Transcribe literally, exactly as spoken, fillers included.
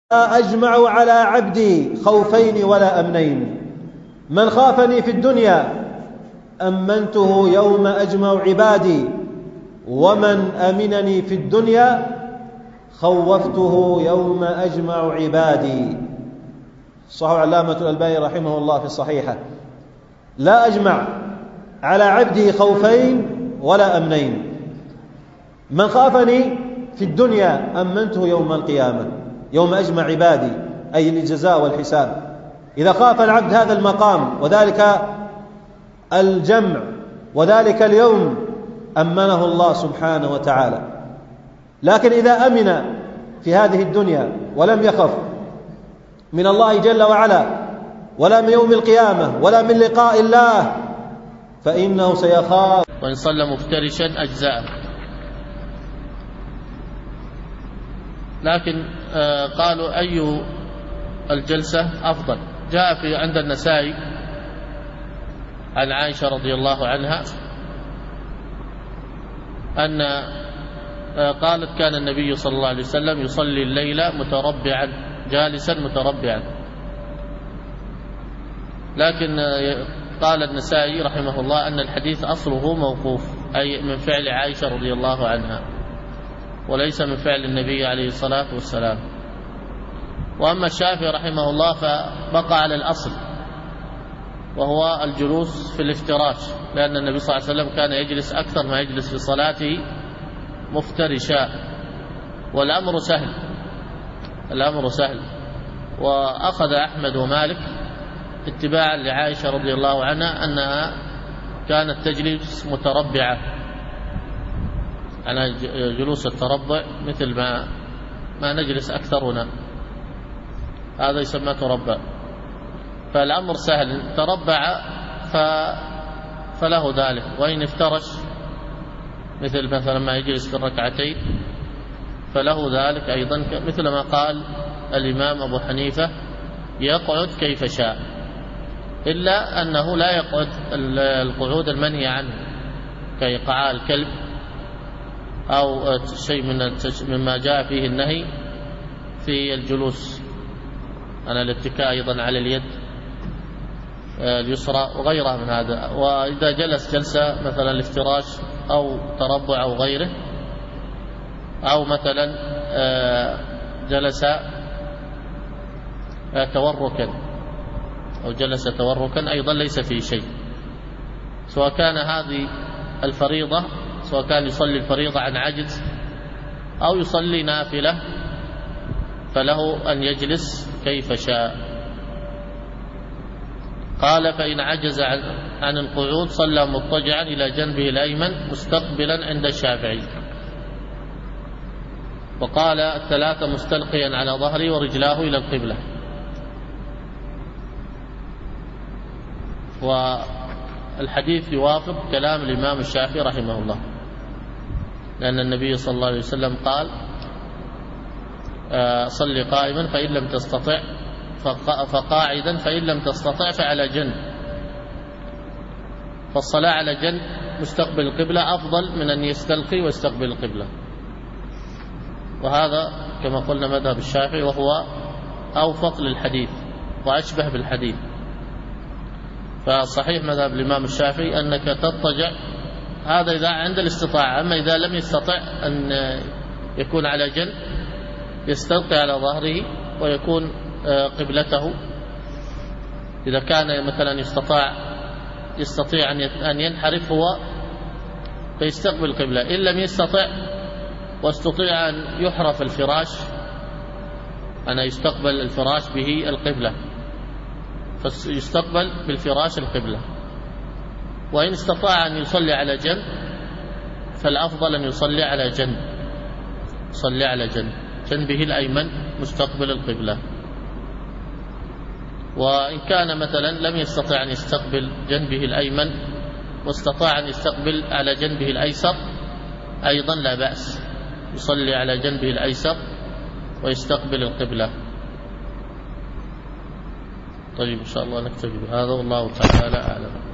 أجمع على عبدي خوفين ولا أمنين، من خافني في الدنيا أمنته يوم أجمع عبادي، ومن أمنني في الدنيا خوفته يوم أجمع عبادي. صحيح علامة الألباني رحمه الله في الصحيحة: لا أجمع على عبدي خوفين ولا أمنين، من خافني في الدنيا أمنته يوم القيامة يوم أجمع عبادي، أي للجزاء والحساب. إذا خاف العبد هذا المقام وذلك الجمع وذلك اليوم أمنه الله سبحانه وتعالى. لكن إذا أمن في هذه الدنيا ولم يخف من الله جل وعلا ولا من يوم القيامة ولا من لقاء الله فإنه سيخاف. وإن صلى مفترشا أجزاء. لكن قالوا أي الجلسة أفضل؟ جاء في عند النسائي عن عائشة رضي الله عنها أن قالت: كان النبي صلى الله عليه وسلم يصلي الليل متربعا جالسا متربعا. لكن قال النسائي رحمه الله أن الحديث أصله موقوف، أي من فعل عائشة رضي الله عنها وليس من فعل النبي عليه الصلاة والسلام. وأما الشافعي رحمه الله فبقى على الأصل، وهو الجلوس في الافتراش، لأن النبي صلى الله عليه وسلم كان يجلس أكثر ما يجلس في صلاته مفترشا. والأمر سهل، الأمر سهل. وأخذ أحمد ومالك اتباعا لعائشة رضي الله عنها أنها كانت تجلس متربعة، على جلوس التربع مثل ما ما نجلس أكثرنا، هذا يسمى تربع. فالأمر سهل، تربع ف... فله ذلك. وإن افترش مثل مثلا ما يجلس في الركعتين فله ذلك أيضا، مثل ما قال الإمام أبو حنيفة: يقعد كيف شاء، إلا أنه لا يقعد القعود المنهي عنه كإيقاع الكلب أو شيء من مما جاء فيه النهي في الجلوس، أنا الاتكاء أيضا على اليد اليسرى وغيرها من هذا. وإذا جلس جلسة مثلا الافتراش أو تربع أو غيره، أو مثلا جلس توركا أو جلس توركا أيضا ليس فيه شيء، سواء كان هذه الفريضة، سواء كان يصلي الفريضة عن عجز أو يصلي نافلة، فله أن يجلس كيف شاء. قال: فإن عجز عن القعود صلى مضطجعا إلى جنبه الأيمن مستقبلا عند الشافعي. وقال: الثلاثة مستلقيا على ظهره ورجلاه إلى القبلة. والحديث يوافق كلام الإمام الشافعي رحمه الله، لأن النبي صلى الله عليه وسلم قال: صل قائما فإن لم تستطع فقاعدا فإن لم تستطع فعلى جنب. فالصلاة على جنب مستقبل القبلة أفضل من أن يستلقي ويستقبل القبلة، وهذا كما قلنا مذهب الشافعي، وهو أوفق للحديث وأشبه بالحديث. فصحيح مذهب الإمام الشافعي أنك تضطجع، هذا إذا عند الاستطاعة. أما إذا لم يستطع أن يكون على جنب يستلقي على ظهره ويكون قبلته. إذا كان مثلا يستطاع يستطيع أن ينحرف هو فيستقبل القبلة، إن لم يستطع واستطيع أن يحرف الفراش، أنا يستقبل الفراش به القبلة، فيستقبل بالفراش القبلة. وإن استطاع أن يصلي على جنب فالأفضل أن يصلي على جنب، يصلي على جنب جنبه الأيمن مستقبل القبلة. وإن كان مثلا لم يستطع أن يستقبل جنبه الأيمن واستطاع أن يستقبل على جنبه الأيسر أيضا لا بأس، يصلي على جنبه الأيسر ويستقبل القبلة. طيب إن شاء الله نكتفي بهذا، والله تعالى أعلم.